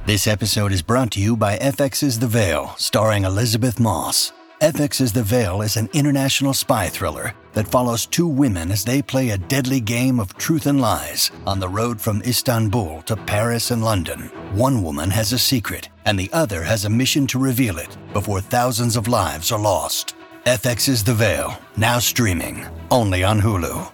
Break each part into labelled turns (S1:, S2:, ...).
S1: This episode is brought to you by FX's The Veil, starring Elizabeth Moss. FX's The Veil is an international spy thriller that follows two women as they play a deadly game of truth and lies on the road from Istanbul to Paris and London. One woman has a secret, and the other has a mission to reveal it before thousands of lives are lost. FX's The Veil, now streaming, only on Hulu.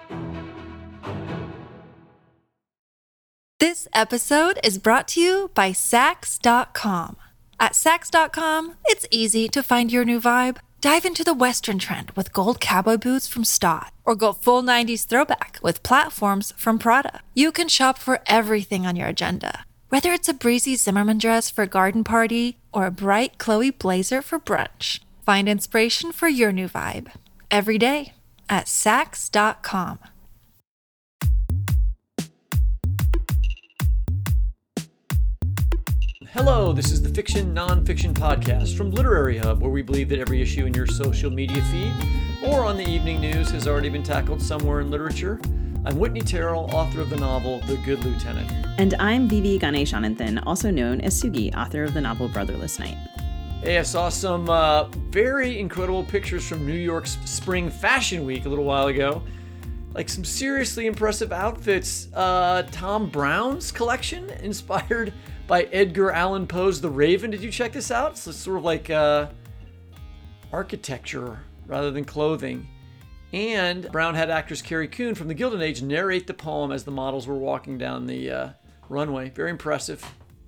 S2: This episode is brought to you by Sax.com. At Sax.com, it's easy to find your new vibe. Dive into the Western trend with gold cowboy boots from Stott, or go full 90s throwback with platforms from Prada. You can shop for everything on your agenda, whether it's a breezy Zimmermann dress for a garden party or a bright Chloe blazer for brunch. Find inspiration for your new vibe every day at Sax.com.
S3: Hello, this is the Fiction Nonfiction Podcast from Literary Hub, where we believe that every issue in your social media feed or on the evening news has already been tackled somewhere in literature. I'm Whitney Terrell, author of the novel The Good Lieutenant.
S4: And I'm Vivi Ganeshananthan, also known as Sugi, author of the novel Brotherless Night.
S3: Hey, I saw some very incredible pictures from New York's Spring Fashion Week a little while ago. Like some seriously impressive outfits. Tom Brown's collection, inspired by Edgar Allan Poe's The Raven. Did you check this out? So it's sort of like architecture rather than clothing. And Brown had actress Carrie Coon from The Gilded Age narrate the poem as the models were walking down the runway. Very impressive.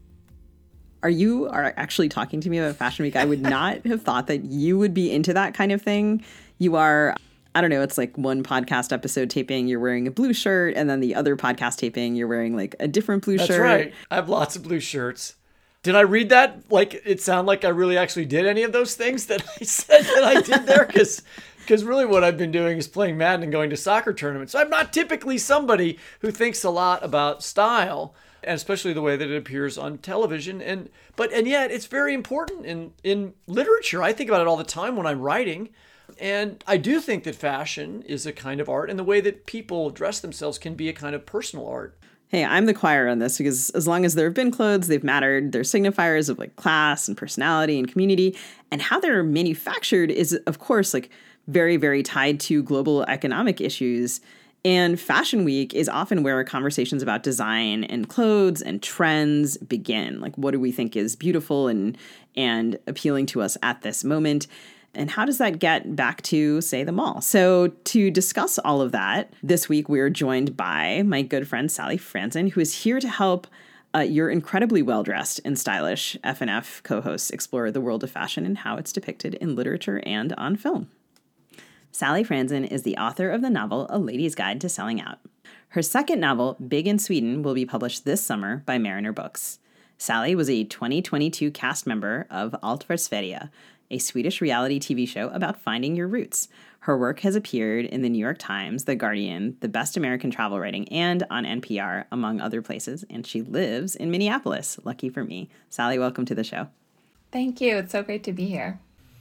S4: You are actually talking to me about Fashion Week. I would not have thought that you would be into that kind of thing. You are, I don't know, it's like one podcast episode taping, you're wearing a blue shirt, and then the other podcast taping, you're wearing like a different blue shirt.
S3: That's right. I have lots of blue shirts. Did I read that? Like, it sound like I really actually did any of those things that I said that I did there? Because really what I've been doing is playing Madden and going to soccer tournaments. So I'm not typically somebody who thinks a lot about style, and especially the way that it appears on television. And yet it's very important in literature. I think about it all the time when I'm writing. And I do think that fashion is a kind of art, and the way that people dress themselves can be a kind of personal art.
S4: Hey, I'm the choir on this, because as long as there have been clothes, they've mattered. They're signifiers of like class and personality and community. And how they're manufactured is, of course, like very, very tied to global economic issues. And Fashion Week is often where conversations about design and clothes and trends begin. Like, what do we think is beautiful and appealing to us at this moment? And how does that get back to, say, the mall? So to discuss all of that, this week we're joined by my good friend Sally Franzen, who is here to help your incredibly well-dressed and stylish FNF co-hosts explore the world of fashion and how it's depicted in literature and on film. Sally Franzen is the author of the novel A Lady's Guide to Selling Out. Her second novel, Big in Sweden, will be published this summer by Mariner Books. Sally was a 2022 cast member of Allt för Sverige, a Swedish reality TV show about finding your roots. Her work has appeared in the New York Times, The Guardian, The Best American Travel Writing, and on NPR, among other places, and she lives in Minneapolis. Lucky for me. Sally, welcome to the show.
S5: Thank you. It's so great to be here.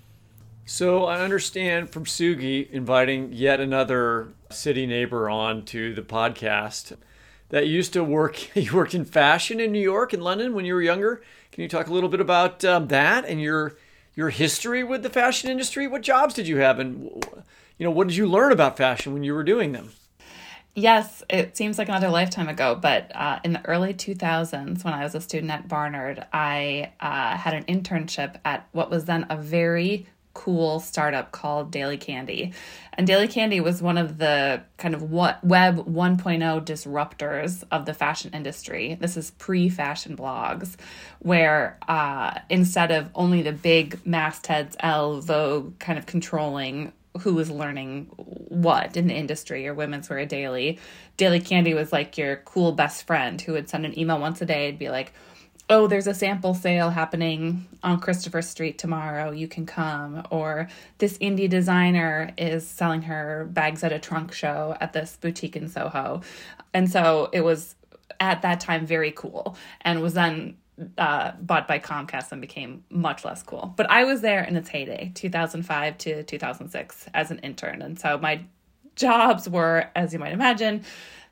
S3: So I understand from Sugi inviting yet another city neighbor on to the podcast that you worked in fashion in New York and London when you were younger. Can you talk a little bit about that and your history with the fashion industry? What jobs did you have, and what did you learn about fashion when you were doing them?
S5: Yes, it seems like another lifetime ago, but in the early 2000s, when I was a student at Barnard, I had an internship at what was then a very cool startup called Daily Candy. And Daily Candy was one of the kind of Web 1.0 disruptors of the fashion industry. This is pre-fashion blogs, where instead of only the big mastheads, Elle, Vogue, kind of controlling who was learning what in the industry, or Women's Wear Daily, Daily Candy was like your cool best friend who would send an email once a day and be like, oh, there's a sample sale happening on Christopher Street tomorrow, you can come. Or this indie designer is selling her bags at a trunk show at this boutique in Soho. And so it was at that time very cool, and was then bought by Comcast and became much less cool. But I was there in its heyday, 2005 to 2006 as an intern. And so my jobs were, as you might imagine,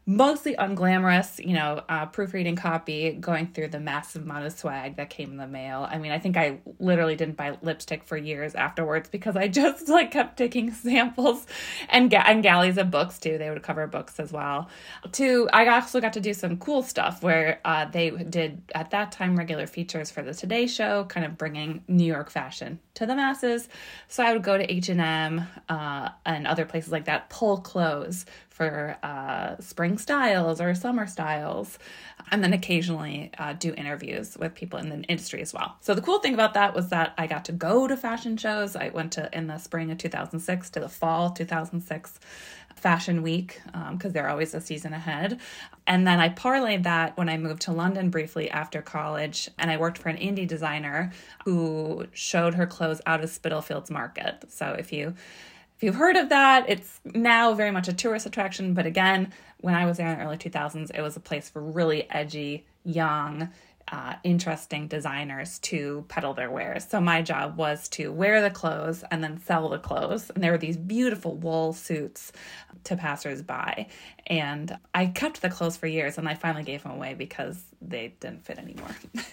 S5: mostly unglamorous, proofreading copy, going through the massive amount of swag that came in the mail. I mean, I think I literally didn't buy lipstick for years afterwards because I just kept taking samples and galleys of books too. They would cover books as well. I also got to do some cool stuff where they did at that time regular features for the Today Show, kind of bringing New York fashion to the masses. So I would go to H&M and other places like that, pull clothes for spring styles or summer styles, and then occasionally do interviews with people in the industry as well. So the cool thing about that was that I got to go to fashion shows. I went to in the spring of 2006 to the fall 2006 Fashion Week because they're always a season ahead. And then I parlayed that when I moved to London briefly after college, and I worked for an indie designer who showed her clothes out of Spitalfields Market. So if you've heard of that, it's now very much a tourist attraction. But again, when I was there in the early 2000s, it was a place for really edgy, young, interesting designers to peddle their wares. So my job was to wear the clothes and then sell the clothes. And there were these beautiful wool suits to passersby. And I kept the clothes for years, and I finally gave them away because they didn't fit anymore.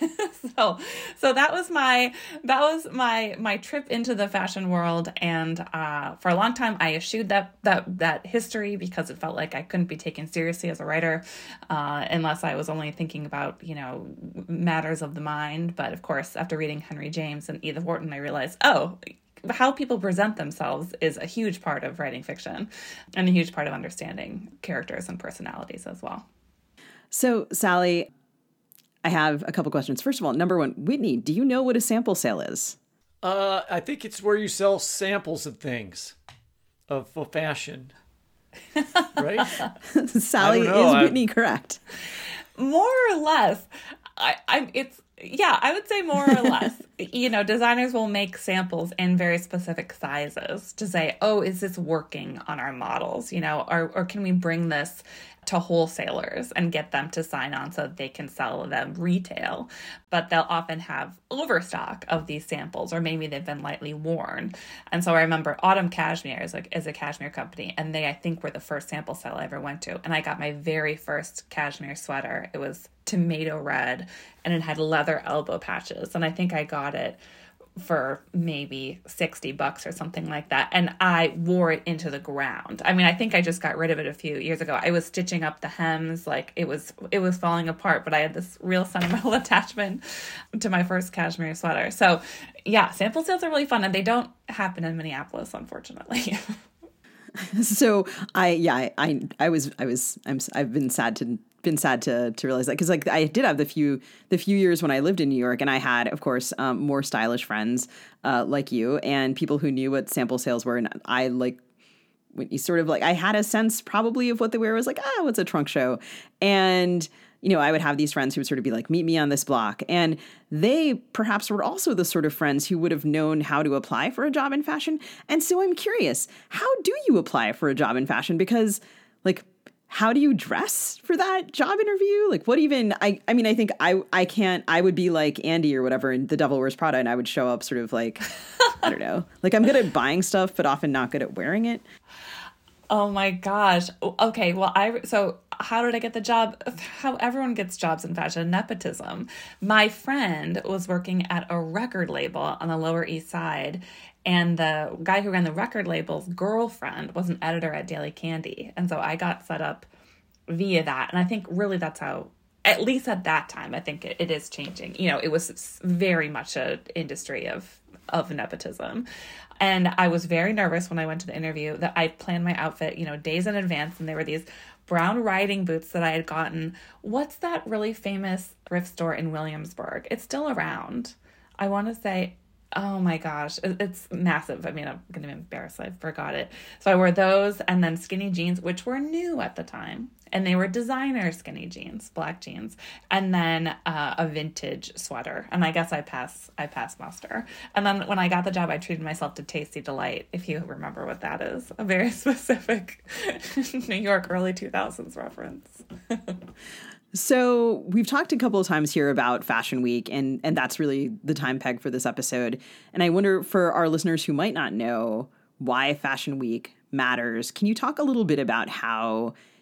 S5: So that was my trip into the fashion world. And for a long time, I eschewed that history because it felt like I couldn't be taken seriously as a writer unless I was only thinking about matters of the mind. But of course, after reading Henry James and Edith Wharton, I realized, how people present themselves is a huge part of writing fiction and a huge part of understanding characters and personalities as well.
S4: So, Sally, I have a couple questions. First of all, number one, Whitney, do you know what a sample sale is?
S3: I think it's where you sell samples of things, of fashion, right?
S4: Sally, is Whitney correct?
S5: More or less. I would say more or less. Designers will make samples in very specific sizes to say, is this working on our models? Or can we bring this to wholesalers and get them to sign on so that they can sell them retail? But they'll often have overstock of these samples, or maybe they've been lightly worn. And so I remember Autumn Cashmere is a cashmere company, and they, I think, were the first sample sale I ever went to. And I got my very first cashmere sweater. It was tomato red, and it had leather elbow patches. And I think I got it for maybe $60 or something like that. And I wore it into the ground. I mean, I think I just got rid of it a few years ago. I was stitching up the hems, like it was falling apart, but I had this real sentimental attachment to my first cashmere sweater. So yeah, sample sales are really fun, and they don't happen in Minneapolis, unfortunately.
S4: So I've been sad to realize that, because I did have the few years when I lived in New York, and I had, of course, more stylish friends like you and people who knew what sample sales were, and I when you sort of I had a sense probably of what they were. I was like, what's a trunk show? And I would have these friends who would sort of be like, meet me on this block. And they perhaps were also the sort of friends who would have known how to apply for a job in fashion. And so I'm curious, how do you apply for a job in fashion? Because how do you dress for that job interview? What even, I mean, I think I would be like Andy or whatever in The Devil Wears Prada, and I would show up sort of I don't know, I'm good at buying stuff, but often not good at wearing it.
S5: Oh my gosh. Okay. Well, so how did I get the job? How everyone gets jobs in fashion, nepotism. My friend was working at a record label on the Lower East Side, and the guy who ran the record label's girlfriend was an editor at Daily Candy. And so I got set up via that. And I think really that's how, at least at that time, I think it is changing. It was very much an industry of nepotism. And I was very nervous when I went to the interview that I planned my outfit, days in advance. And there were these brown riding boots that I had gotten. What's that really famous thrift store in Williamsburg? It's still around. I want to say, oh my gosh, it's massive. I mean, I'm going to be embarrassed. I forgot it. So I wore those, and then skinny jeans, which were new at the time. And they were designer skinny jeans, black jeans, and then a vintage sweater. And I guess I passed muster. And then when I got the job, I treated myself to Tasty Delight, if you remember what that is. A very specific New York early 2000s reference.
S4: So we've talked a couple of times here about Fashion Week, and that's really the time peg for this episode. And I wonder, for our listeners who might not know why Fashion Week matters, can you talk a little bit about how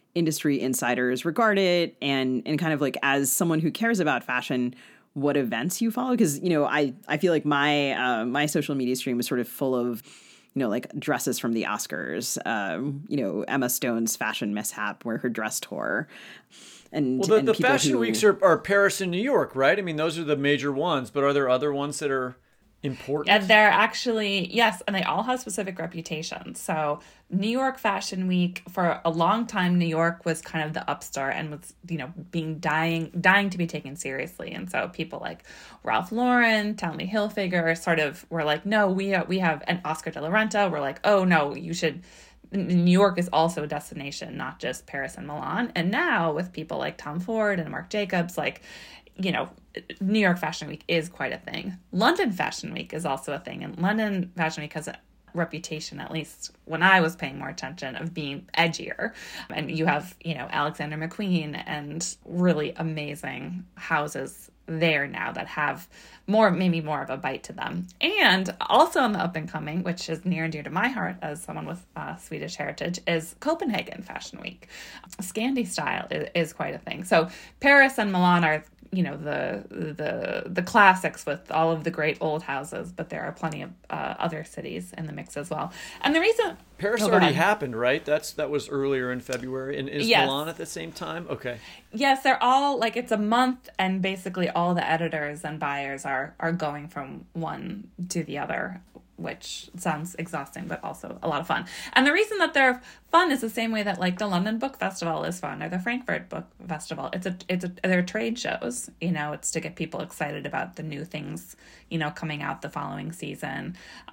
S4: industry insiders regard it, and kind of like as someone who cares about fashion, what events you follow. Because, I feel like my social media stream is sort of full of, like dresses from the Oscars, Emma Stone's fashion mishap where her dress tore. And
S3: the fashion weeks are Paris and New York, right? I mean, those are the major ones, but are there other ones that are important?
S5: And they're actually, yes, and they all have specific reputations. So New York Fashion Week, for a long time, New York was kind of the upstart and was, being dying to be taken seriously. And so people like Ralph Lauren, Tommy Hilfiger sort of were like, no, we have, and Oscar de la Renta were like, oh no, you should. New York is also a destination, not just Paris and Milan. And now with people like Tom Ford and Marc Jacobs, like, New York Fashion Week is quite a thing. London Fashion Week is also a thing. And London Fashion Week has a reputation, at least when I was paying more attention, of being edgier. And you have, Alexander McQueen and really amazing houses there now that have maybe more of a bite to them. And also on the up and coming, which is near and dear to my heart as someone with Swedish heritage, is Copenhagen Fashion Week. Scandi style is quite a thing. So Paris and Milan are, the classics with all of the great old houses, but there are plenty of other cities in the mix as well. And the reason
S3: Paris already happened, right? That was earlier in February. And is Milan at the same time? Okay.
S5: Yes, they're all like, it's a month, and basically all the editors and buyers are going from one to the other, which sounds exhausting, but also a lot of fun. And the reason that they're fun is the same way that like the London Book Festival is fun, or the Frankfurt Book Festival. They're trade shows, it's to get people excited about the new things, coming out the following season,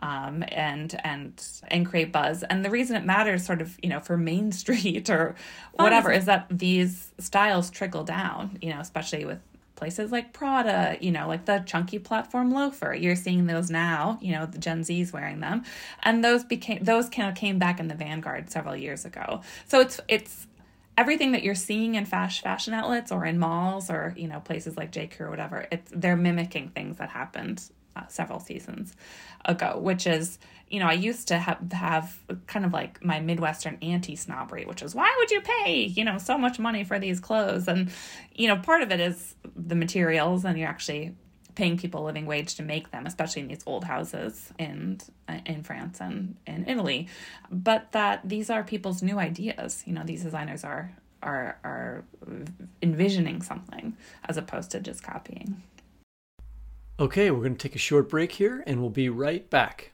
S5: and create buzz. And the reason it matters sort of, for Main Street or whatever is that these styles trickle down, especially with places like Prada, like the chunky platform loafer. You're seeing those now, the Gen Z's wearing them. And those kind of came back in the vanguard several years ago. So it's everything that you're seeing in fashion outlets or in malls or, places like J. Crew or whatever. They're mimicking things that happened several seasons ago, which is, I used to have kind of like my Midwestern anti-snobbery, which is, why would you pay, so much money for these clothes? And, part of it is the materials, and you're actually paying people a living wage to make them, especially in these old houses in France and in Italy. But that these are people's new ideas. These designers are envisioning something as opposed to just copying.
S3: Okay, we're going to take a short break here, and we'll be right back.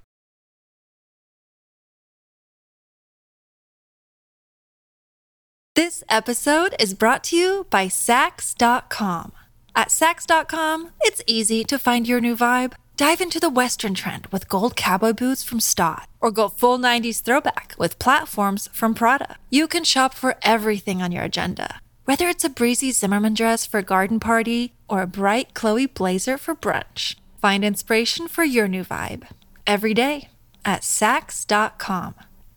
S2: This episode is brought to you by Saks.com. At Saks.com, it's easy to find your new vibe. Dive into the Western trend with gold cowboy boots from Stott, or go full 90s throwback with platforms from Prada. You can shop for everything on your agenda, whether it's a breezy Zimmermann dress for a garden party or a bright Chloe blazer for brunch. Find inspiration for your new vibe every day at Saks.com.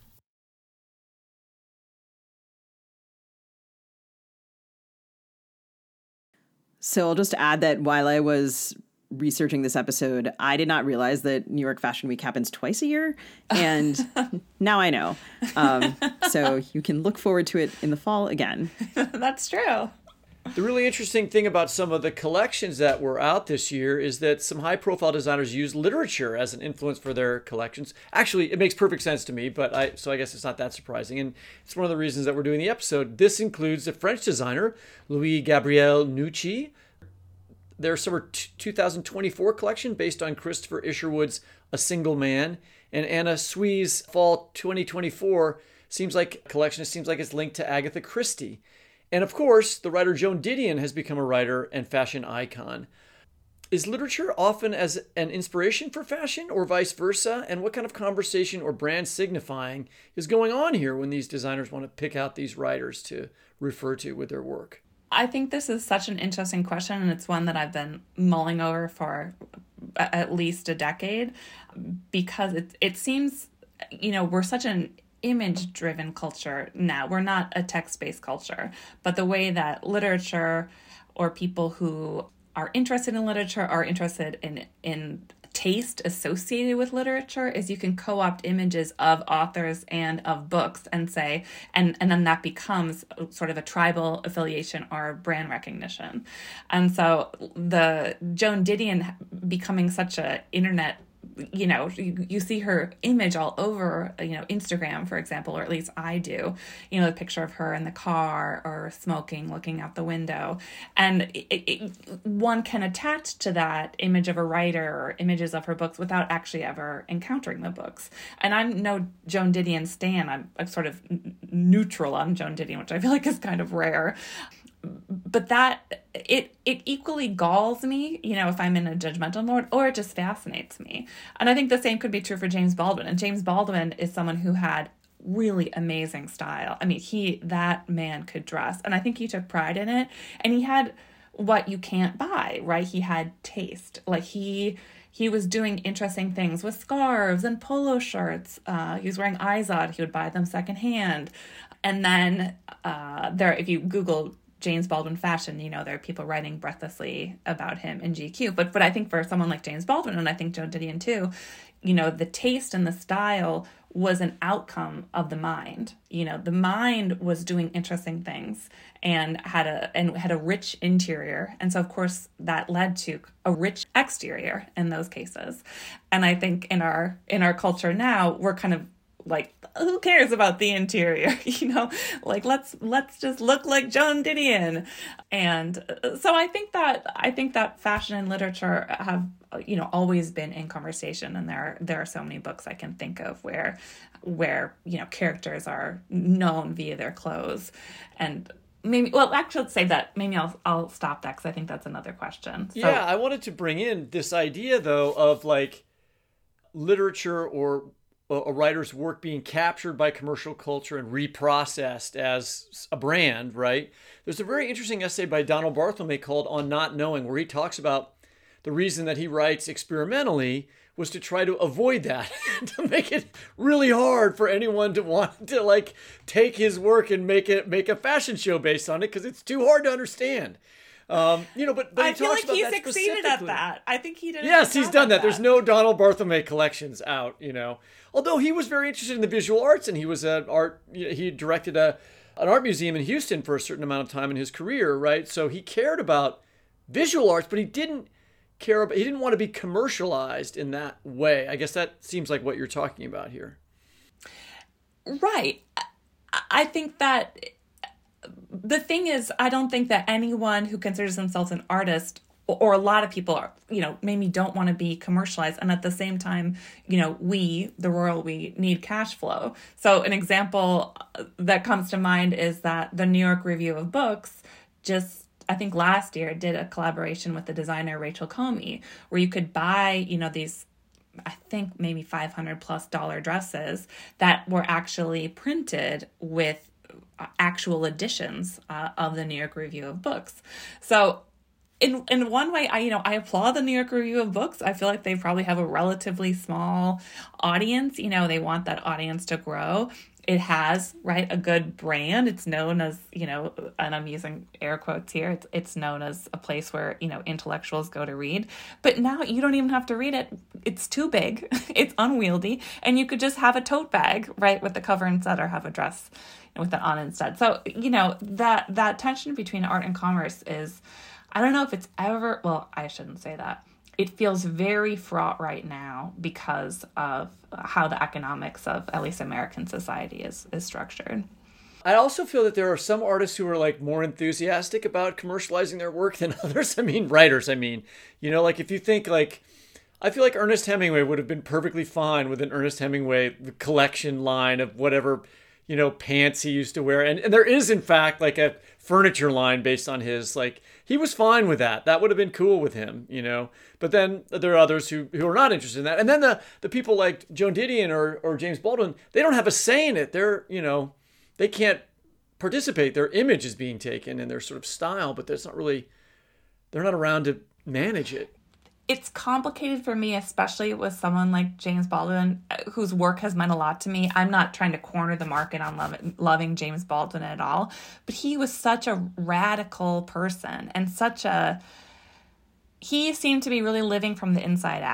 S4: So I'll just add that while I was researching this episode, I did not realize that New York Fashion Week happens twice a year. And now I know. So you can look forward to it in the fall again.
S5: That's true.
S3: The really interesting thing about some of the collections that were out this year is that some high-profile designers use literature as an influence for their collections. Actually, it makes perfect sense to me, so I guess it's not that surprising. And it's one of the reasons that we're doing the episode. This includes the French designer, Louis-Gabriel Nucci. Their summer 2024 collection based on Christopher Isherwood's A Single Man, and Anna Sui's fall 2024 seems like it's linked to Agatha Christie. And of course, the writer Joan Didion has become a writer and fashion icon. Is literature often as an inspiration for fashion or vice versa? And what kind of conversation or brand signifying is going on here when these designers want to pick out these writers to refer to with their work?
S5: I think this is such an interesting question, and it's one that I've been mulling over for at least a decade, because it seems, we're such an image-driven culture now. We're not a text-based culture, but the way that literature or people who are interested in literature are interested in taste associated with literature is you can co-opt images of authors and of books and say, and then that becomes sort of a tribal affiliation or brand recognition. And so the Joan Didion becoming such a internet, you see her image all over, Instagram, for example, or at least I do, the picture of her in the car or smoking, looking out the window. And one can attach to that image of a writer or images of her books without actually ever encountering the books. And I'm no Joan Didion stan. I'm sort of neutral on Joan Didion, which I feel like is kind of rare. But that it equally galls me, if I'm in a judgmental mode, or it just fascinates me. And I think the same could be true for James Baldwin. And James Baldwin is someone who had really amazing style. I mean, that man could dress, and I think he took pride in it. And he had what you can't buy, right? He had taste. Like he was doing interesting things with scarves and polo shirts. He was wearing Izod. He would buy them secondhand. And then if you Google James Baldwin fashion, there are people writing breathlessly about him in GQ. But I think for someone like James Baldwin, and I think Joan Didion too, the taste and the style was an outcome of the mind. The mind was doing interesting things and had a rich interior. And so of course that led to a rich exterior in those cases. And I think in our culture now, we're kind of like, who cares about the interior? Like let's just look like Joan Didion. And so I think that fashion and literature have always been in conversation, and there are so many books I can think of where characters are known via their clothes. And actually, let's say that. Maybe I'll stop that because I think that's another question. So,
S3: yeah, I wanted to bring in this idea though of like literature or a writer's work being captured by commercial culture and reprocessed as a brand, right? There's a very interesting essay by Donald Barthelme called On Not Knowing, where he talks about the reason that he writes experimentally was to try to avoid that, to make it really hard for anyone to want to like take his work and make a fashion show based on it, because it's too hard to understand. But
S5: I feel like he succeeded at that. I think he did.
S3: Yes, he's done that. There's no Donald Barthelme collections out, Although he was very interested in the visual arts, and he was he directed an art museum in Houston for a certain amount of time in his career, right? So he cared about visual arts, but he didn't want to be commercialized in that way. I guess that seems like what you're talking about here.
S5: Right. I think that the thing is, I don't think that anyone who considers themselves an artist, or a lot of people are, maybe don't want to be commercialized. And at the same time, we need cash flow. So an example that comes to mind is that the New York Review of Books just, I think last year, did a collaboration with the designer Rachel Comey, where you could buy, these, I think maybe $500+ dresses that were actually printed with actual editions of the New York Review of Books. So in one way, I applaud the New York Review of Books. I feel like they probably have a relatively small audience. They want that audience to grow. It has, right, a good brand. It's known as, and I'm using air quotes here, it's known as a place where, intellectuals go to read. But now you don't even have to read it. It's too big. It's unwieldy. And you could just have a tote bag, right, with the cover instead, or have a dress with it on instead. So, that tension between art and commerce is, I don't know if it's ever, well, I shouldn't say that. It feels very fraught right now because of how the economics of at least American society is structured.
S3: I also feel that there are some artists who are like more enthusiastic about commercializing their work than others. Writers. Like if you think like, I feel like Ernest Hemingway would have been perfectly fine with an Ernest Hemingway collection line of whatever, pants he used to wear. And there is in fact like a furniture line based on his, like, he was fine with that. That would have been cool with him, But then there are others who are not interested in that. And then the people like Joan Didion or James Baldwin, they don't have a say in it. They're, they can't participate. Their image is being taken and their sort of style, but they're not around to manage it.
S5: It's complicated for me, especially with someone like James Baldwin, whose work has meant a lot to me. I'm not trying to corner the market on loving James Baldwin at all, but he was such a radical person and he seemed to be really living from the inside out.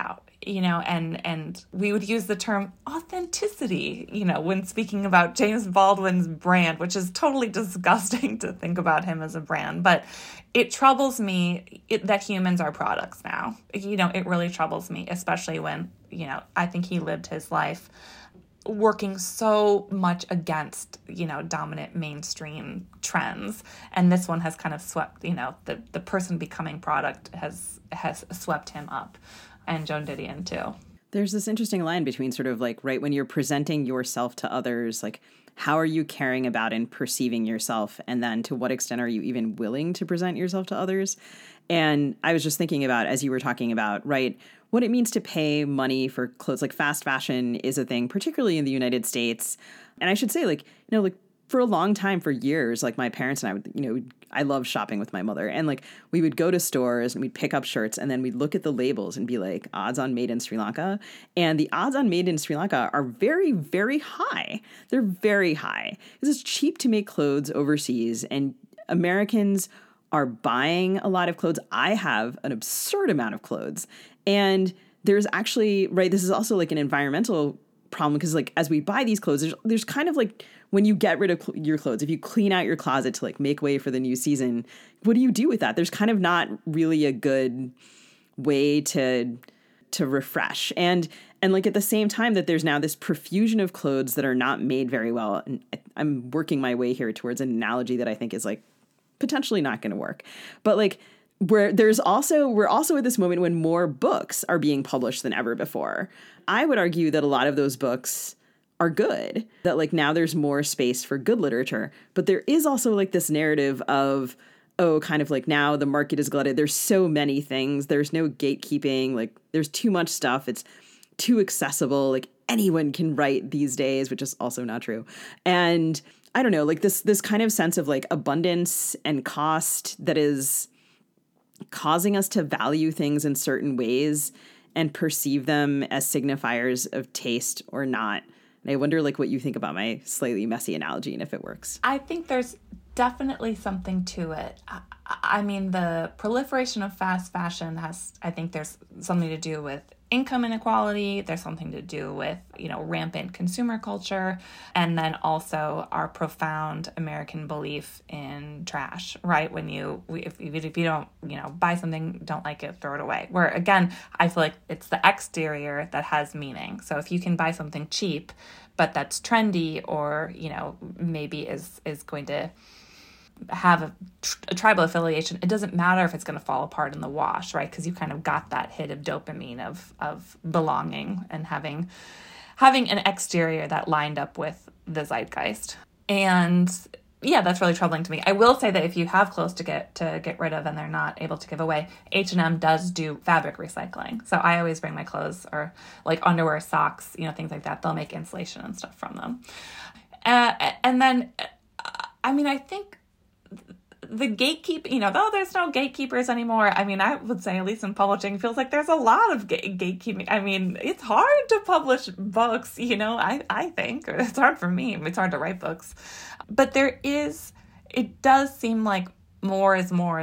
S5: and we would use the term authenticity, when speaking about James Baldwin's brand, which is totally disgusting to think about him as a brand. But it troubles me that humans are products now. It really troubles me, especially when, I think he lived his life working so much against, dominant mainstream trends. And this one has kind of swept, the person becoming product has swept him up, and Joan Didion too.
S4: There's this interesting line between sort of like, right, when you're presenting yourself to others, like, how are you caring about and perceiving yourself? And then to what extent are you even willing to present yourself to others? And I was just thinking about, as you were talking about, right, what it means to pay money for clothes. Like, fast fashion is a thing, particularly in the United States. And I should say, like, for a long time, for years, like, my parents and I would, I love shopping with my mother. And like, we would go to stores and we'd pick up shirts, and then we'd look at the labels and be like, odds on made in Sri Lanka. And the odds on made in Sri Lanka are very, very high. They're very high. It's cheap to make clothes overseas, and Americans are buying a lot of clothes. I have an absurd amount of clothes. And there's actually, right, this is also like an environmental problem, because like, as we buy these clothes, there's kind of like, when you get rid of your clothes, if you clean out your closet to like make way for the new season, what do you do with that? There's kind of not really a good way to refresh. And like, at the same time that there's now this profusion of clothes that are not made very well. And I'm working my way here towards an analogy that I think is like potentially not going to work. But like, we're also at this moment when more books are being published than ever before. I would argue that a lot of those books are good, that like now there's more space for good literature. But there is also like this narrative of, oh, kind of like now the market is glutted. There's so many things. There's no gatekeeping. Like, there's too much stuff. It's too accessible. Like, anyone can write these days, which is also not true. And I don't know, like this kind of sense of like abundance and cost that is causing us to value things in certain ways and perceive them as signifiers of taste or not. And I wonder like what you think about my slightly messy analogy and if it works.
S5: I think there's definitely something to it. I mean, the proliferation of fast fashion I think there's something to do with income inequality. There's something to do with, rampant consumer culture. And then also our profound American belief in trash, right? If you don't, buy something, don't like it, throw it away. Where again, I feel like it's the exterior that has meaning. So if you can buy something cheap, but that's trendy or, maybe is going to have a tribal affiliation, it doesn't matter if it's going to fall apart in the wash, right? Because you kind of got that hit of dopamine of belonging and having an exterior that lined up with the zeitgeist. And yeah, that's really troubling to me. I will say that if you have clothes to get rid of and they're not able to give away, H&M does do fabric recycling. So I always bring my clothes, or like underwear, socks, things like that. They'll make insulation and stuff from them. And then, I mean, I think the gatekeep, there's no gatekeepers anymore. I mean, I would say, at least in publishing, it feels like there's a lot of gatekeeping. I mean, it's hard to publish books, I think. It's hard for me. It's hard to write books. But it does seem like more is more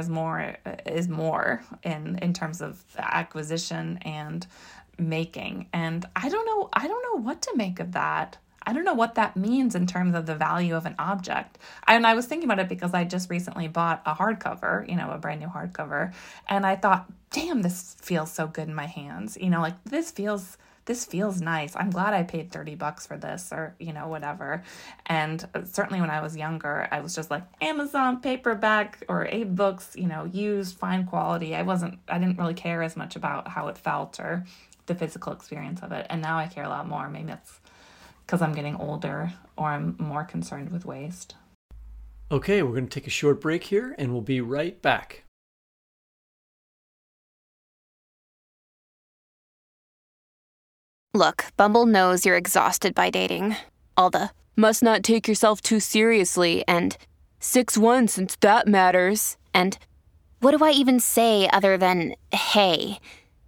S5: in terms of acquisition and making. And I don't know what to make of that. I don't know what that means in terms of the value of an object. And I was thinking about it because I just recently bought a hardcover, a brand new hardcover. And I thought, damn, this feels so good in my hands. Like this feels nice. I'm glad I paid $30 for this, or, whatever. And certainly when I was younger, I was just like Amazon paperback or Abe Books, used, fine quality. I didn't really care as much about how it felt or the physical experience of it. And now I care a lot more. Maybe that's because I'm getting older, or I'm more concerned with waste.
S3: Okay, we're going to take a short break here, and we'll be right back.
S6: Look, Bumble knows you're exhausted by dating. All the, must not take yourself too seriously, and 6'1" since that matters, and what do I even say other than, hey?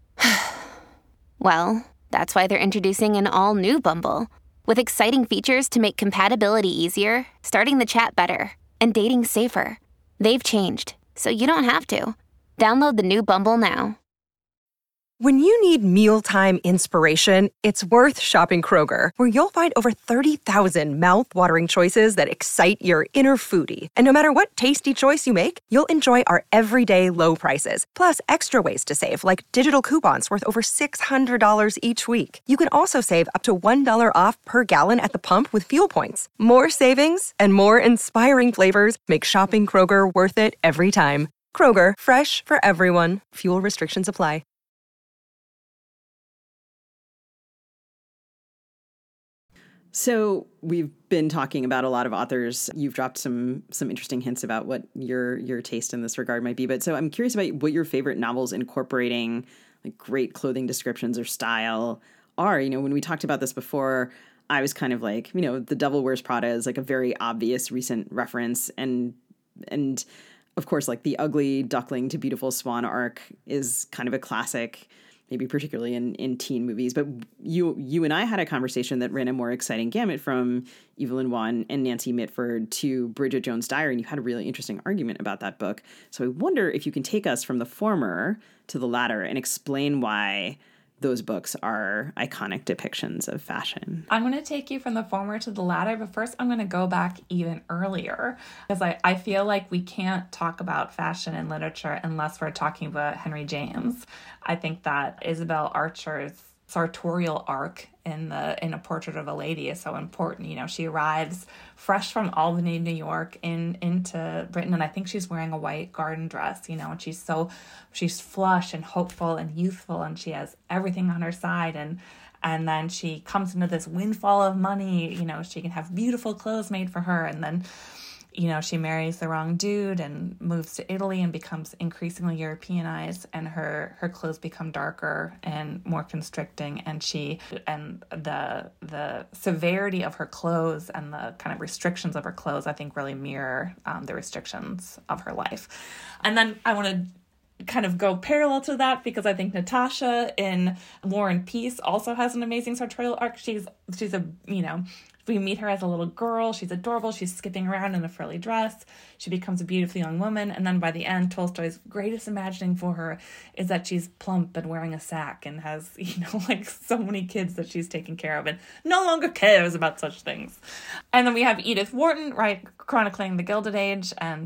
S6: Well, that's why they're introducing an all-new Bumble. With exciting features to make compatibility easier, starting the chat better, and dating safer. They've changed, so you don't have to. Download the new Bumble now.
S7: When you need mealtime inspiration, it's worth shopping Kroger, where you'll find over 30,000 mouth-watering choices that excite your inner foodie. And no matter what tasty choice you make, you'll enjoy our everyday low prices, plus extra ways to save, like digital coupons worth over $600 each week. You can also save up to $1 off per gallon at the pump with fuel points. More savings and more inspiring flavors make shopping Kroger worth it every time. Kroger, fresh for everyone. Fuel restrictions apply.
S4: So we've been talking about a lot of authors. You've dropped some interesting hints about what your taste in this regard might be. But so I'm curious about what your favorite novels incorporating like great clothing descriptions or style are. You know, when we talked about this before, I was kind of like, you know, The Devil Wears Prada is like a very obvious recent reference. And of course, like the ugly duckling to beautiful swan arc is kind of a classic, maybe particularly in teen movies. But you and I had a conversation that ran a more exciting gamut from Evelyn Waugh and Nancy Mitford to Bridget Jones' Diary, and you had a really interesting argument about that book. So I wonder if you can take us from the former to the latter and explain why those books are iconic depictions of fashion.
S5: I'm going to take you from the former to the latter, but first I'm going to go back even earlier, because I feel like we can't talk about fashion and literature unless we're talking about Henry James. I think that Isabel Archer's sartorial arc in A Portrait of a Lady is so important. You know, she arrives fresh from Albany, New York, into Britain, and I think she's wearing a white garden dress, you know, and she's flush and hopeful and youthful, and she has everything on her side, and then she comes into this windfall of money. You know, she can have beautiful clothes made for her, and then, you know, she marries the wrong dude and moves to Italy and becomes increasingly Europeanized, and her clothes become darker and more constricting, and the severity of her clothes and the kind of restrictions of her clothes, I think, really mirror the restrictions of her life. And then I want to kind of go parallel to that, because I think Natasha in War and Peace also has an amazing sartorial arc. She's a, you know, we meet her as a little girl. She's adorable. She's skipping around in a frilly dress. She becomes a beautiful young woman. And then by the end, Tolstoy's greatest imagining for her is that she's plump and wearing a sack and has, you know, like so many kids that she's taking care of and no longer cares about such things. And then we have Edith Wharton, right, chronicling the Gilded Age and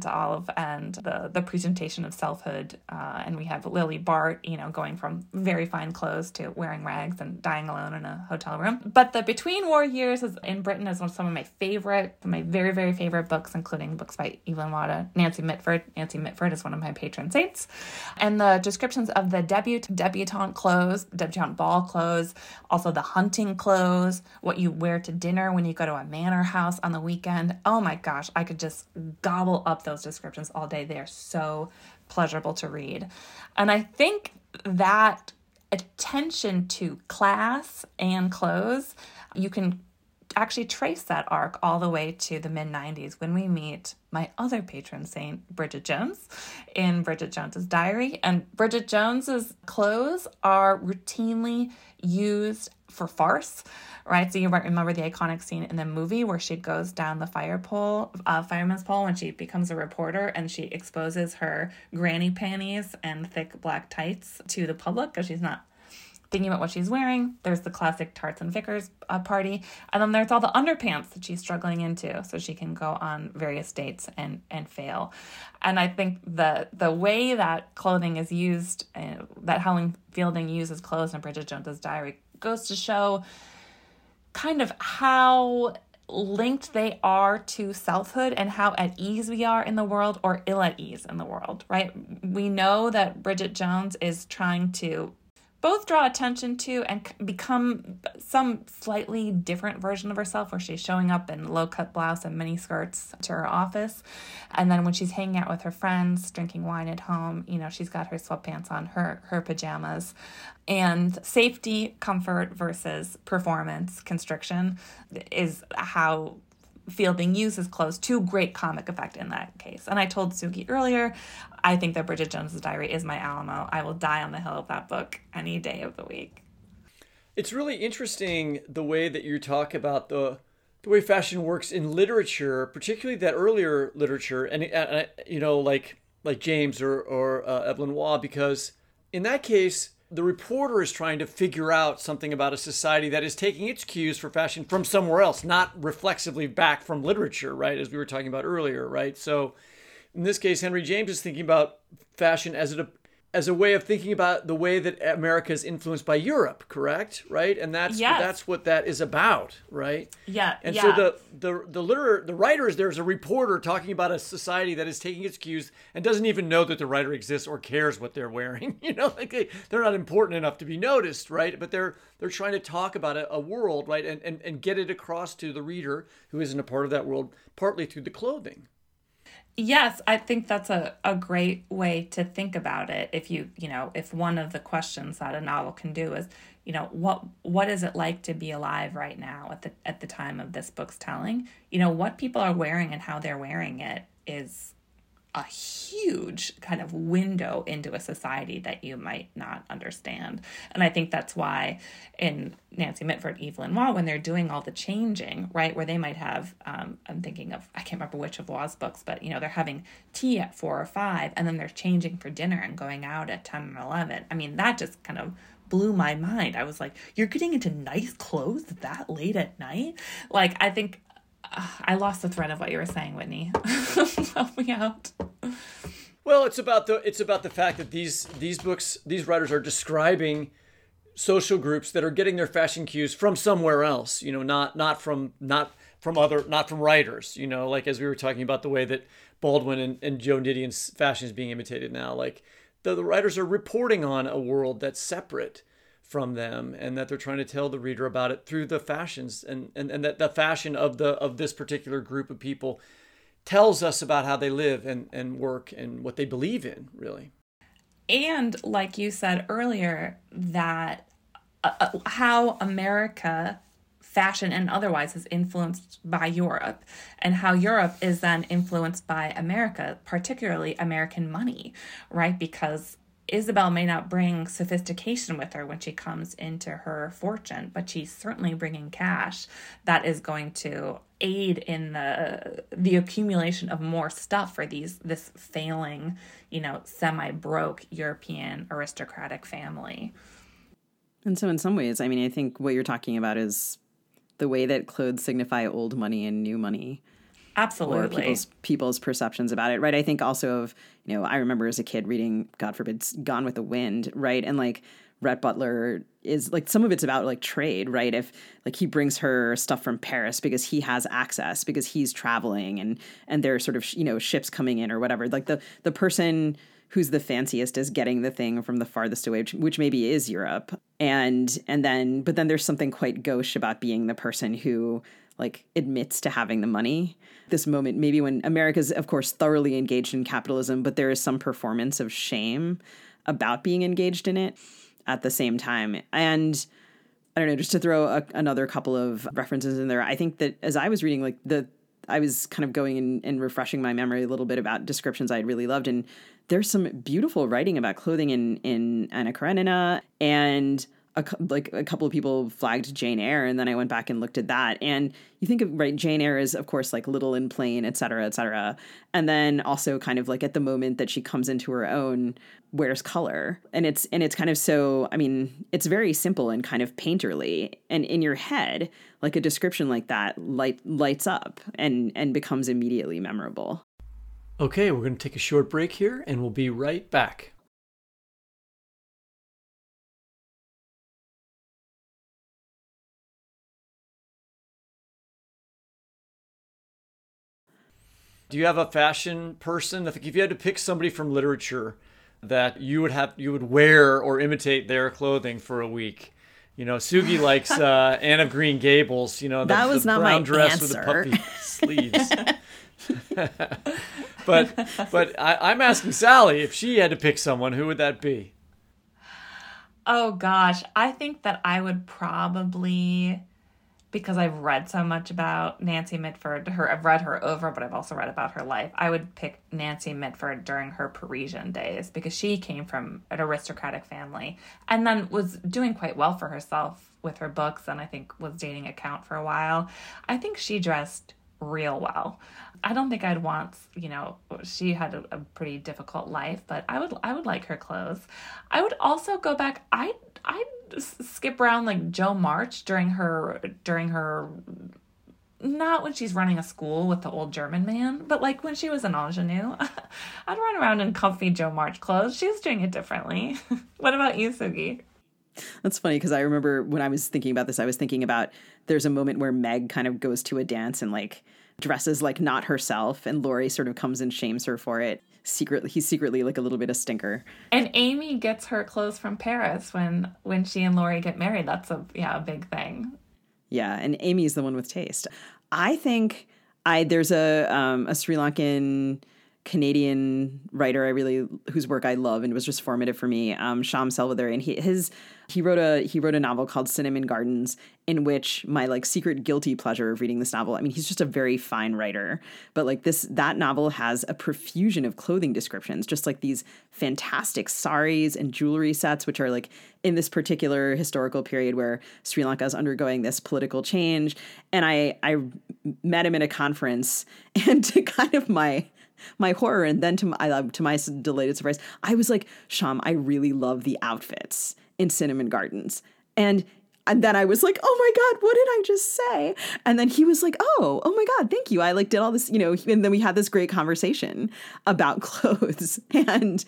S5: the presentation of selfhood. And we have Lily Bart, you know, going from very fine clothes to wearing rags and dying alone in a hotel room. But the between war years is in Britain is some of my very, very favorite books, including books by Evelyn Waugh, Nancy Mitford. Nancy Mitford is one of my patron saints. And the descriptions of the debutante clothes, debutante ball clothes, also the hunting clothes, what you wear to dinner when you go to a manor house on the weekend. Oh my gosh, I could just gobble up those descriptions all day. They are so pleasurable to read. And I think that attention to class and clothes, you can actually trace that arc all the way to the mid-90s when we meet my other patron saint, Bridget Jones, in Bridget Jones's Diary. And Bridget Jones's clothes are routinely used for farce, right? So you might remember the iconic scene in the movie where she goes down the fireman's pole when she becomes a reporter, and she exposes her granny panties and thick black tights to the public because she's not thinking about what she's wearing. There's the classic Tarts and Vickers party. And then there's all the underpants that she's struggling into so she can go on various dates and fail. And I think the way that clothing is used, that Helen Fielding uses clothes in Bridget Jones's Diary, goes to show kind of how linked they are to selfhood and how at ease we are in the world or ill at ease in the world, right? We know that Bridget Jones is trying to both draw attention to and become some slightly different version of herself, where she's showing up in low-cut blouse and mini skirts to her office. And then when she's hanging out with her friends, drinking wine at home, you know, she's got her sweatpants on, her pajamas. And safety, comfort versus performance, constriction is how Fielding uses clothes to great comic effect in that case. And I told Suki earlier, I think that Bridget Jones's Diary is my Alamo. I will die on the hill of that book any day of the week.
S3: It's really interesting the way that you talk about the way fashion works in literature, particularly that earlier literature, and you know, like James or Evelyn Waugh, because in that case, the reporter is trying to figure out something about a society that is taking its cues for fashion from somewhere else, not reflexively back from literature, right? As we were talking about earlier, right? So in this case, Henry James is thinking about fashion as a way of thinking about the way that America is influenced by Europe, correct? Right? And that's what that is about, right?
S5: Yeah.
S3: And so the writer is, there's a reporter talking about a society that is taking its cues and doesn't even know that the writer exists or cares what they're wearing. Like they're not important enough to be noticed, right? But they're trying to talk about a world, right? And get it across to the reader who isn't a part of that world, partly through the clothing.
S5: Yes, I think that's a great way to think about it. If one of the questions that a novel can do is, what is it like to be alive right now at the time of this book's telling? What people are wearing and how they're wearing it is a huge kind of window into a society that you might not understand. And I think that's why in Nancy Mitford, Eve Lenoir, when they're doing all the changing, right, where they might have, I'm thinking of, I can't remember which of Waugh's books, but, they're having tea at 4 or 5, and then they're changing for dinner and going out at 10 and 11. I mean, that just kind of blew my mind. I was like, you're getting into nice clothes that late at night? Like, I think I lost the thread of what you were saying, Whitney. Help me out.
S3: Well, it's about the fact that these writers are describing social groups that are getting their fashion cues from somewhere else. Not from writers. Like as we were talking about the way that Baldwin and Joan Didion's fashion is being imitated now. Like the writers are reporting on a world that's separate from them, and that they're trying to tell the reader about it through the fashions, and that the fashion of this particular group of people tells us about how they live and work and what they believe in, really.
S5: And like you said earlier, that how America, fashion and otherwise, is influenced by Europe, and how Europe is then influenced by America, particularly American money, right? Because Isabel may not bring sophistication with her when she comes into her fortune, but she's certainly bringing cash that is going to aid in the accumulation of more stuff for this failing, semi-broke European aristocratic family.
S4: And so in some ways, I mean, I think what you're talking about is the way that clothes signify old money and new money.
S5: Absolutely.
S4: Or people's perceptions about it, right? I think also of, I remember as a kid reading, God forbid, Gone with the Wind, right? And like Rhett Butler is like, some of it's about like trade, right? If like he brings her stuff from Paris because he has access, because he's traveling and there are sort of, ships coming in or whatever. Like the person who's the fanciest is getting the thing from the farthest away, which maybe is Europe. But then there's something quite gauche about being the person who like admits to having the money. This moment, maybe when America's, of course, thoroughly engaged in capitalism, but there is some performance of shame about being engaged in it at the same time. And I don't know, just to throw another couple of references in there, I think that as I was reading, I was kind of going and refreshing my memory a little bit about descriptions I really loved. And there's some beautiful writing about clothing in Anna Karenina, and a couple of people flagged Jane Eyre, and then I went back and looked at that. And you think of, right, Jane Eyre is, of course, like little and plain, et cetera, et cetera. And then also kind of like at the moment that she comes into her own, wears color. And it's kind of so, I mean, it's very simple and kind of painterly. And in your head, like a description like that lights up and becomes immediately memorable.
S3: Okay, we're going to take a short break here, and we'll be right back. Do you have a fashion person? If you had to pick somebody from literature that you would wear or imitate their clothing for a week, Sugi likes Anne of Green Gables.
S4: That was not
S3: brown
S4: my
S3: dress
S4: answer.
S3: with the puffy sleeves. but I'm asking Sally, if she had to pick someone, who would that be?
S5: Oh gosh, I think that I would probably, because I've read so much about Nancy Mitford, I've read her over, but I've also read about her life. I would pick Nancy Mitford during her Parisian days, because she came from an aristocratic family and then was doing quite well for herself with her books, and I think was dating a count for a while. I think she dressed real well. I don't think I'd want, she had a pretty difficult life, but I would like her clothes. I would also go back. I'd skip around like Jo March during her, not when she's running a school with the old German man, but like when she was an ingenue. I'd run around in comfy Jo March clothes. She was doing it differently. What about you, Sugi?
S4: That's funny because I remember when I was thinking about this, I was thinking about there's a moment where Meg kind of goes to a dance and like dresses like not herself, and Laurie sort of comes and shames her for it. He's secretly like a little bit of stinker.
S5: And Amy gets her clothes from Paris when she and Laurie get married. That's a big thing.
S4: Yeah, and Amy's the one with taste. I think there's a Sri Lankan Canadian writer whose work I love and was just formative for me, Shyam Selvathur, and he wrote a novel called Cinnamon Gardens, in which my like secret guilty pleasure of reading this novel. I mean, he's just a very fine writer, but like that novel has a profusion of clothing descriptions, just like these fantastic saris and jewelry sets, which are like in this particular historical period where Sri Lanka is undergoing this political change. And I met him at a conference, and to kind of my horror, and then to my delighted surprise, I was like, Shyam, I really love the outfits in Cinnamon Gardens. And then I was like, oh my God, what did I just say? And then he was like, oh my God, thank you. I like did all this, and then we had this great conversation about clothes. And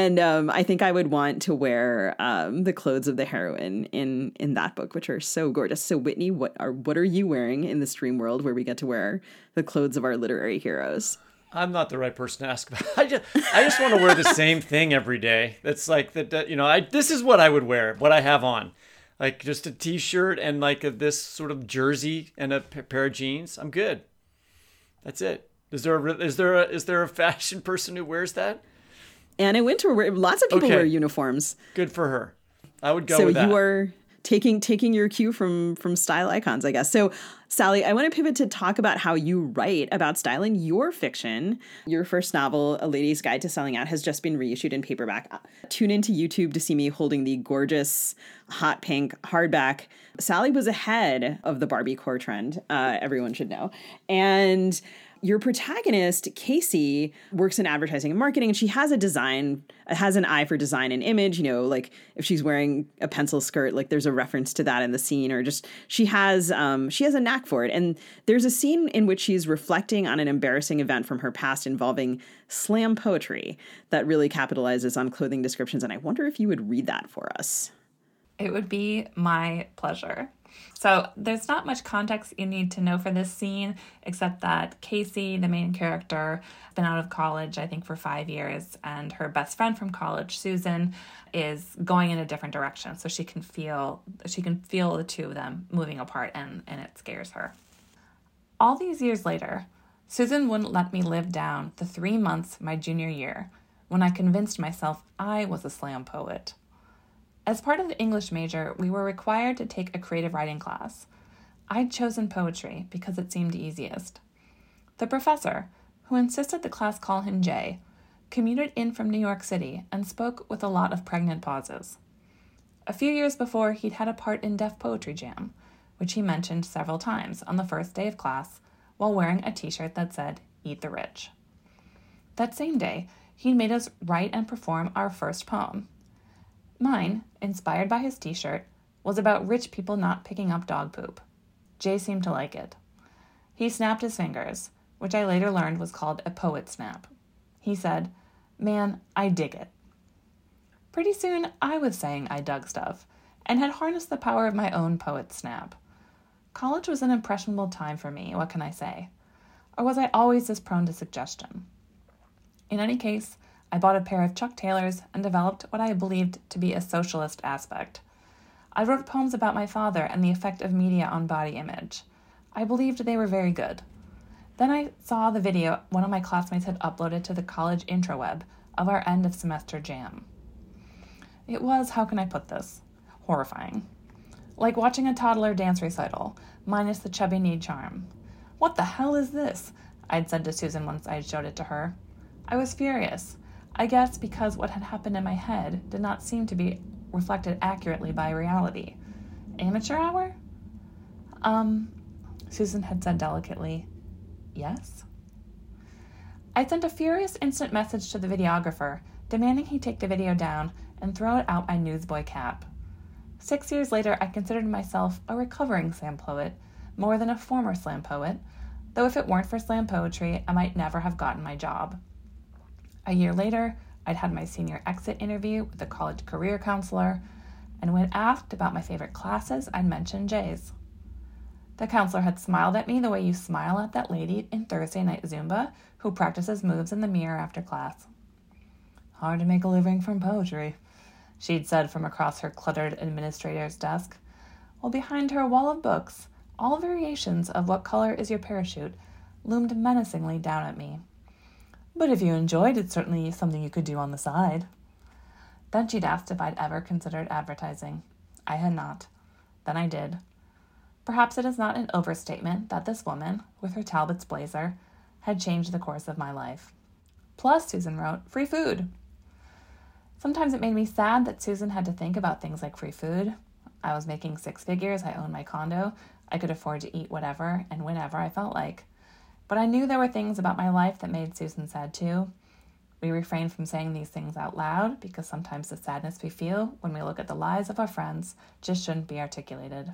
S4: I think I would want to wear the clothes of the heroine in that book, which are so gorgeous. So Whitney, what are you wearing in this dream world where we get to wear the clothes of our literary heroes?
S3: I'm not the right person to ask about. I just want to wear the same thing every day. That's like that. This is what I would wear. What I have on, like just a t-shirt and like this sort of jersey and a pair of jeans. I'm good. That's it. Is there a fashion person who wears that?
S4: Anna Wintour. Lots of people wear uniforms.
S3: Good for her. I would go with that. So
S4: you are taking your cue from style icons, I guess. So, Sally, I want to pivot to talk about how you write about style in your fiction. Your first novel, A Lady's Guide to Selling Out, has just been reissued in paperback. Tune into YouTube to see me holding the gorgeous hot pink hardback. Sally was ahead of the Barbie core trend, everyone should know. And your protagonist, Casey, works in advertising and marketing, and she has an eye for design and image. Like if she's wearing a pencil skirt, like there's a reference to that in the scene, or just she has a knack for it. And there's a scene in which she's reflecting on an embarrassing event from her past involving slam poetry that really capitalizes on clothing descriptions. And I wonder if you would read that for us.
S5: It would be my pleasure. So there's not much context you need to know for this scene, except that Casey, the main character, has been out of college, I think, for 5 years, and her best friend from college, Susan, is going in a different direction. So she can feel the two of them moving apart, and it scares her. All these years later, Susan wouldn't let me live down the 3 months my junior year when I convinced myself I was a slam poet. As part of the English major, we were required to take a creative writing class. I'd chosen poetry because it seemed easiest. The professor, who insisted the class call him Jay, commuted in from New York City and spoke with a lot of pregnant pauses. A few years before, he'd had a part in Def Poetry Jam, which he mentioned several times on the first day of class while wearing a t-shirt that said, "Eat the Rich." That same day, he made us write and perform our first poem. Mine, inspired by his t-shirt, was about rich people not picking up dog poop. Jay seemed to like it. He snapped his fingers, which I later learned was called a poet snap. He said, "Man, I dig it." Pretty soon, I was saying I dug stuff, and had harnessed the power of my own poet snap. College was an impressionable time for me, what can I say? Or was I always this prone to suggestion? In any case, I bought a pair of Chuck Taylors and developed what I believed to be a socialist aspect. I wrote poems about my father and the effect of media on body image. I believed they were very good. Then I saw the video one of my classmates had uploaded to the college intraweb of our end of semester jam. It was, how can I put this, horrifying. Like watching a toddler dance recital, minus the chubby knee charm. "What the hell is this?" I'd said to Susan once I showed it to her. I was furious. I guess because what had happened in my head did not seem to be reflected accurately by reality. Amateur hour? Susan had said delicately, yes? I sent a furious instant message to the videographer, demanding he take the video down and throw it out my newsboy cap. 6 years later, I considered myself a recovering slam poet, more than a former slam poet, though if it weren't for slam poetry, I might never have gotten my job. A year later, I'd had my senior exit interview with a college career counselor, and when asked about my favorite classes, I'd mentioned Jay's. The counselor had smiled at me the way you smile at that lady in Thursday Night Zumba who practices moves in the mirror after class. Hard to make a living from poetry, she'd said from across her cluttered administrator's desk, while behind her a wall of books, all variations of What Color Is Your Parachute, loomed menacingly down at me. But if you enjoyed, it's certainly something you could do on the side. Then she'd asked if I'd ever considered advertising. I had not. Then I did. Perhaps it is not an overstatement that this woman, with her Talbot's blazer, had changed the course of my life. Plus, Susan wrote, free food. Sometimes it made me sad that Susan had to think about things like free food. I was making 6 figures, I owned my condo, I could afford to eat whatever and whenever I felt like. But I knew there were things about my life that made Susan sad too. We refrain from saying these things out loud because sometimes the sadness we feel when we look at the lives of our friends just shouldn't be articulated.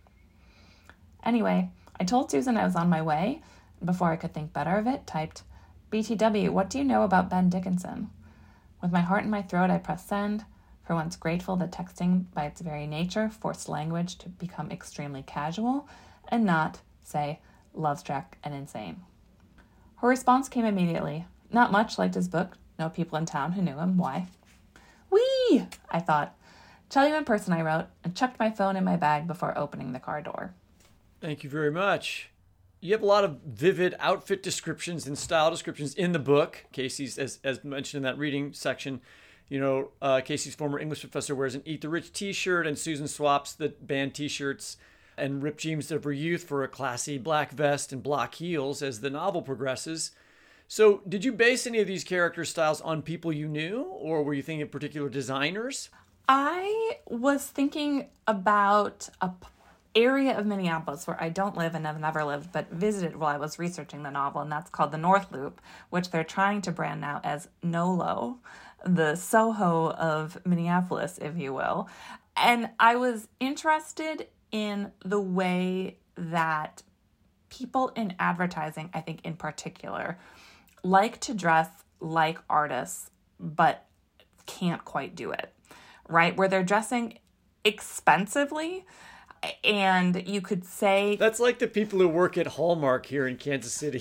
S5: Anyway, I told Susan I was on my way, and before I could think better of it, typed, BTW, what do you know about Ben Dickinson? With my heart in my throat, I pressed send, for once grateful that texting by its very nature forced language to become extremely casual and not, say, love-struck and insane. Her response came immediately. Not much, liked his book, no people in town who knew him, why? Whee! I thought. Tell you in person, I wrote, and chucked my phone in my bag before opening the car door.
S3: Thank you very much. You have a lot of vivid outfit descriptions and style descriptions in the book. Casey's, as mentioned in that reading section, Casey's former English professor wears an Eat the Rich t-shirt, and Susan swaps the band t-shirts and ripped jeans of her youth for a classy black vest and block heels as the novel progresses. So did you base any of these character styles on people you knew, or were you thinking of particular designers?
S5: I was thinking about a area of Minneapolis where I don't live and have never lived, but visited while I was researching the novel, and that's called the North Loop, which they're trying to brand now as NOLO, the Soho of Minneapolis, if you will. And I was interested in the way that people in advertising, I think in particular, like to dress like artists, but can't quite do it, right? Where they're dressing expensively, and you could say...
S3: That's like the people who work at Hallmark here in Kansas City.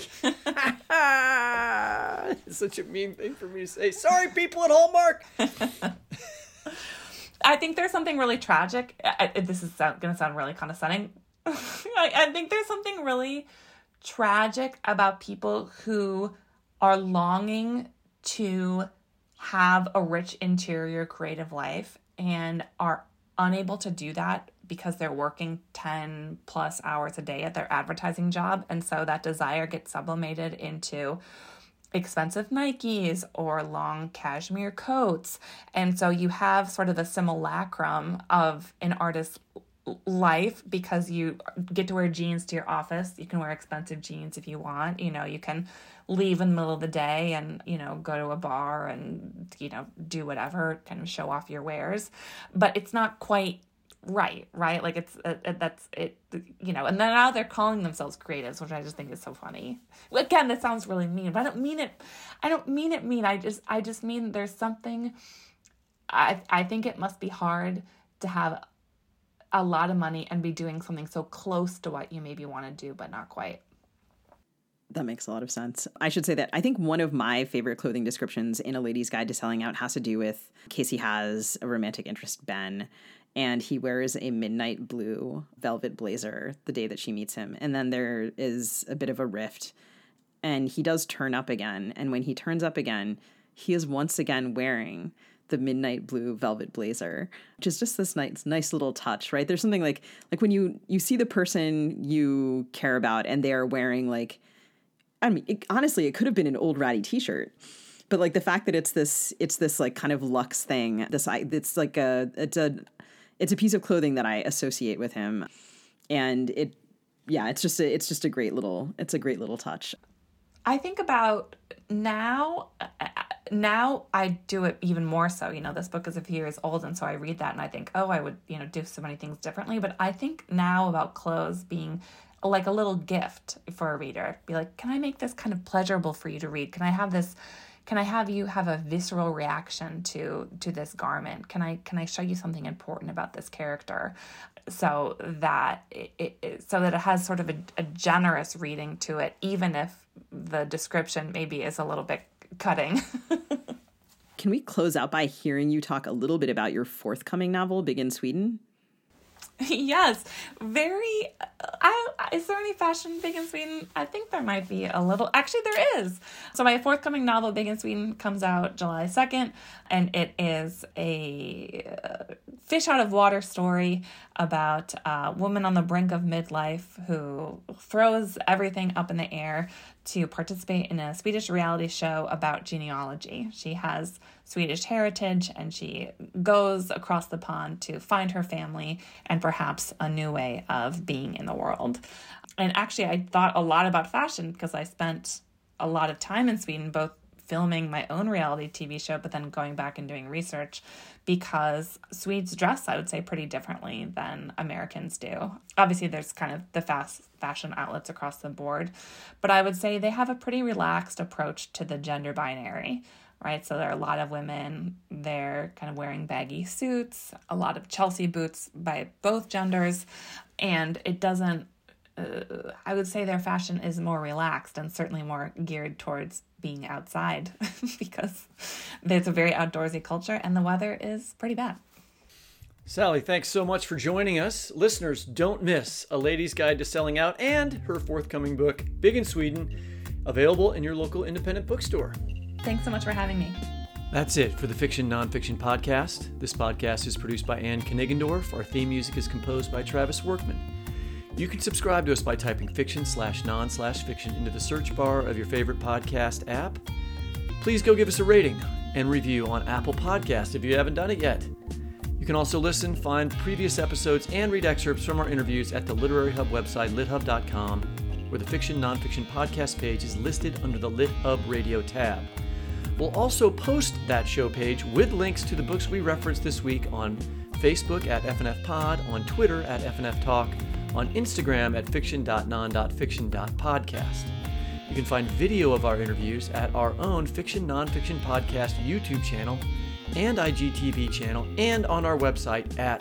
S3: It's such a mean thing for me to say. Sorry, people at Hallmark!
S5: I think there's something really tragic. This is going to sound really condescending. I think there's something really tragic about people who are longing to have a rich interior creative life and are unable to do that because they're working 10 plus hours a day at their advertising job. And so that desire gets sublimated into expensive Nikes or long cashmere coats. And so you have sort of the simulacrum of an artist's life because you get to wear jeans to your office. You can wear expensive jeans if you want. You can leave in the middle of the day and, go to a bar and, do whatever, kind of show off your wares. But it's not quite right? Like that's it, and then now they're calling themselves creatives, which I just think is so funny. Again, that sounds really mean, but I don't mean it mean. I just mean there's something, I think it must be hard to have a lot of money and be doing something so close to what you maybe want to do, but not quite.
S4: That makes a lot of sense. I should say that I think one of my favorite clothing descriptions in A Lady's Guide to Selling Out has to do with Casey has a romantic interest, Ben, and he wears a midnight blue velvet blazer the day that she meets him. And then there is a bit of a rift, and he does turn up again. And when he turns up again, he is once again wearing the midnight blue velvet blazer, which is just this nice little touch, right? There's something like when you see the person you care about and they are wearing honestly, it could have been an old ratty t-shirt, but like the fact that it's this like kind of luxe thing, it's a piece of clothing that I associate with him. And it's just a great little touch.
S5: I think about now I do it even more so. This book is a few years old, and so I read that and I think, oh, I would, do so many things differently. But I think now about clothes being like a little gift for a reader. Be like, can I make this kind of pleasurable for you to read? Can I have you have a visceral reaction to this garment? Can I show you something important about this character, so that it has sort of a generous reading to it, even if the description maybe is a little bit cutting.
S4: Can we close out by hearing you talk a little bit about your forthcoming novel, Big in Sweden?
S5: Yes, very. Is there any fashion Big in Sweden? I think there might be a little. Actually, there is. So my forthcoming novel, Big in Sweden, comes out July 2nd, and it is a fish out of water story about a woman on the brink of midlife who throws everything up in the air to participate in a Swedish reality show about genealogy. She has Swedish heritage, and she goes across the pond to find her family and perhaps a new way of being in the world. And actually, I thought a lot about fashion because I spent a lot of time in Sweden, both filming my own reality TV show, but then going back and doing research, because Swedes dress, I would say, pretty differently than Americans do. Obviously, there's kind of the fast fashion outlets across the board, but I would say they have a pretty relaxed approach to the gender binary, right? So there are a lot of women, they're kind of wearing baggy suits, a lot of Chelsea boots by both genders, and it doesn't, I would say their fashion is more relaxed and certainly more geared towards being outside because there's a very outdoorsy culture and the weather is pretty bad.
S3: Sally, thanks so much for joining us. Listeners, don't miss A Lady's Guide to Selling Out and her forthcoming book, Big in Sweden, available in your local independent bookstore.
S5: Thanks so much for having me.
S3: That's it for the Fiction Nonfiction Podcast. This podcast is produced by Ann Kniggendorf. Our theme music is composed by Travis Workman. You can subscribe to us by typing fiction/non/fiction into the search bar of your favorite podcast app. Please go give us a rating and review on Apple Podcasts if you haven't done it yet. You can also listen, find previous episodes, and read excerpts from our interviews at the Literary Hub website, lithub.com, where the Fiction Nonfiction Podcast page is listed under the Lit Hub Radio tab. We'll also post that show page with links to the books we referenced this week on Facebook at FNF Pod, on Twitter at FNF Talk, on Instagram at fiction.non.fiction.podcast. You can find video of our interviews at our own Fiction Nonfiction Podcast YouTube channel and IGTV channel, and on our website at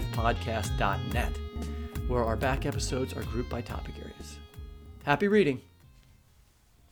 S3: fnfpodcast.net, where our back episodes are grouped by topic areas. Happy reading!